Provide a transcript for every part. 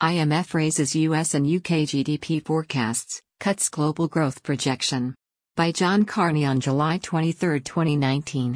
IMF raises US and UK GDP forecasts, cuts global growth projection. By John Carney on July 23, 2019.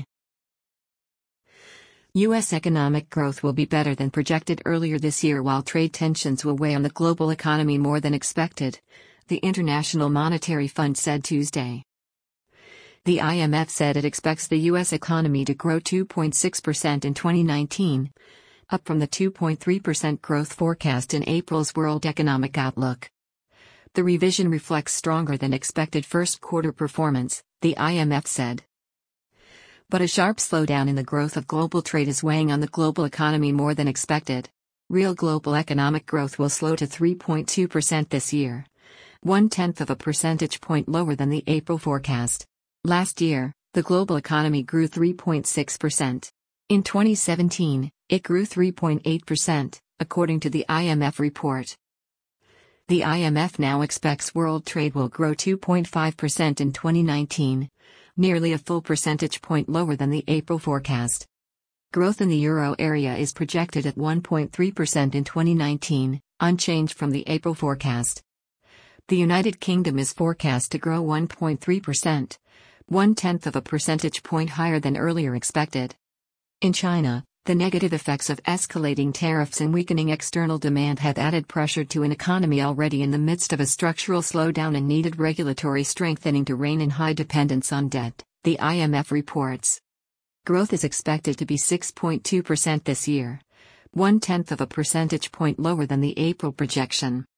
U.S. economic growth will be better than projected earlier this year while trade tensions will weigh on the global economy more than expected, the International Monetary Fund said Tuesday. The IMF said it expects the U.S. economy to grow 2.6% in 2019, up from the 2.3% growth forecast in April's World Economic Outlook. The revision reflects stronger than expected first quarter performance, the IMF said. But a sharp slowdown in the growth of global trade is weighing on the global economy more than expected. Real global economic growth will slow to 3.2% this year, 0.1 of a percentage point lower than the April forecast. Last year, the global economy grew 3.6%. In 2017, it grew 3.8%, according to the IMF report. The IMF now expects world trade will grow 2.5% in 2019, nearly a full percentage point lower than the April forecast. Growth in the euro area is projected at 1.3% in 2019, unchanged from the April forecast. The United Kingdom is forecast to grow 1.3%, 0.1 of a percentage point higher than earlier expected. In China, the negative effects of escalating tariffs and weakening external demand have added pressure to an economy already in the midst of a structural slowdown and needed regulatory strengthening to rein in high dependence on debt, the IMF reports. Growth is expected to be 6.2% this year, 0.1 of a percentage point lower than the April projection.